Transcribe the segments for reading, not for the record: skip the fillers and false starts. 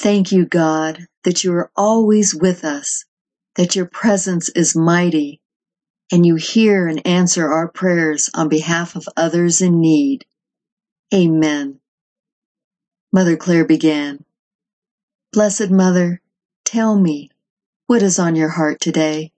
Thank you, God, that you are always with us, that your presence is mighty, and you hear and answer our prayers on behalf of others in need. Amen. Mother Clare began, Blessed Mother, tell me, what is on your heart today?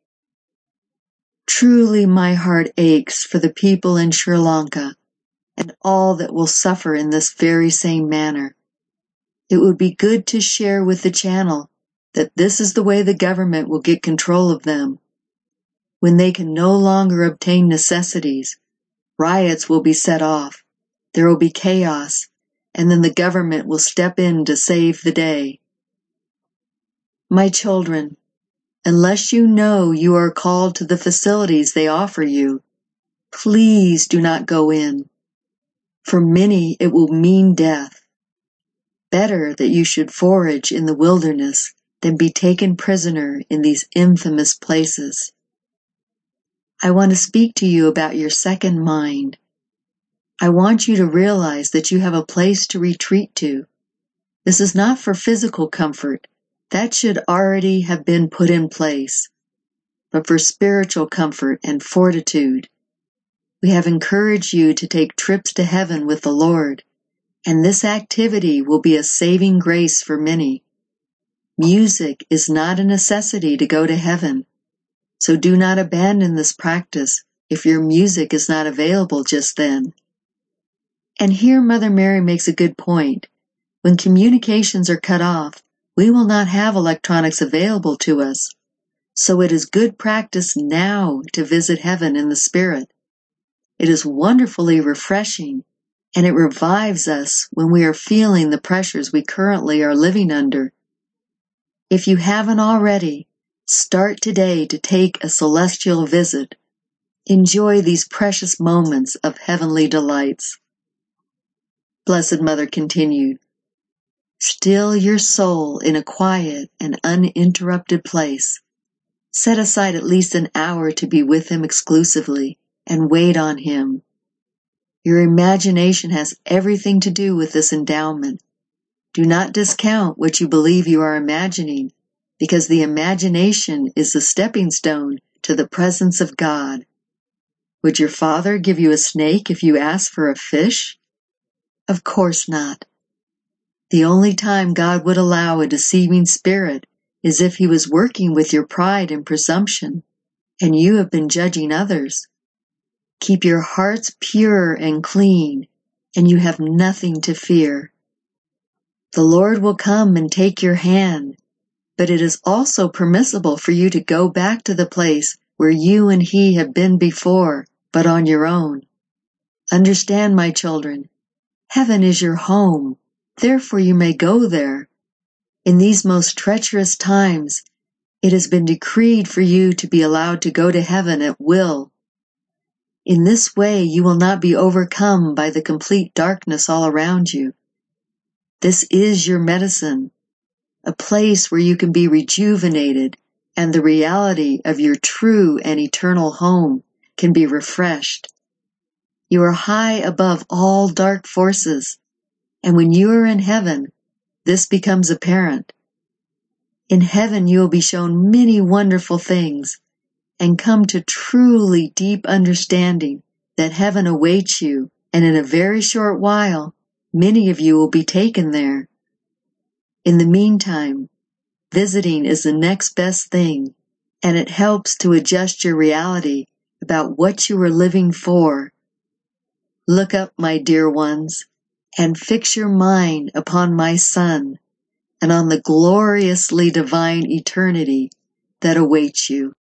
Truly my heart aches for the people in Sri Lanka and all that will suffer in this very same manner. It would be good to share with the channel that this is the way the government will get control of them. When they can no longer obtain necessities, riots will be set off, there will be chaos, and then the government will step in to save the day. My children, unless you know you are called to the facilities they offer you, please do not go in. For many it will mean death. Better that you should forage in the wilderness than be taken prisoner in these infamous places. I want to speak to you about your second mind. I want you to realize that you have a place to retreat to. This is not for physical comfort. That should already have been put in place, but for spiritual comfort and fortitude. We have encouraged you to take trips to heaven with the Lord, and this activity will be a saving grace for many. Music is not a necessity to go to heaven, so do not abandon this practice if your music is not available just then. And here Mother Mary makes a good point. When communications are cut off, we will not have electronics available to us, so it is good practice now to visit heaven in the Spirit. It is wonderfully refreshing, and it revives us when we are feeling the pressures we currently are living under. If you haven't already, start today to take a celestial visit. Enjoy these precious moments of heavenly delights. Blessed Mother continued, Still your soul in a quiet and uninterrupted place. Set aside at least an hour to be with Him exclusively and wait on Him. Your imagination has everything to do with this endowment. Do not discount what you believe you are imagining, because the imagination is the stepping stone to the presence of God. Would your father give you a snake if you asked for a fish? Of course not. The only time God would allow a deceiving spirit is if He was working with your pride and presumption, and you have been judging others. Keep your hearts pure and clean, and you have nothing to fear. The Lord will come and take your hand, but it is also permissible for you to go back to the place where you and He have been before, but on your own. Understand, my children, heaven is your home, therefore you may go there. In these most treacherous times, it has been decreed for you to be allowed to go to heaven at will. In this way you will not be overcome by the complete darkness all around you. This is your medicine, a place where you can be rejuvenated and the reality of your true and eternal home can be refreshed. You are high above all dark forces, and when you are in heaven, this becomes apparent. In heaven you will be shown many wonderful things and come to truly deep understanding that heaven awaits you, and in a very short while, many of you will be taken there. In the meantime, visiting is the next best thing, and it helps to adjust your reality about what you are living for. Look up, my dear ones, and fix your mind upon my Son, and on the gloriously divine eternity that awaits you.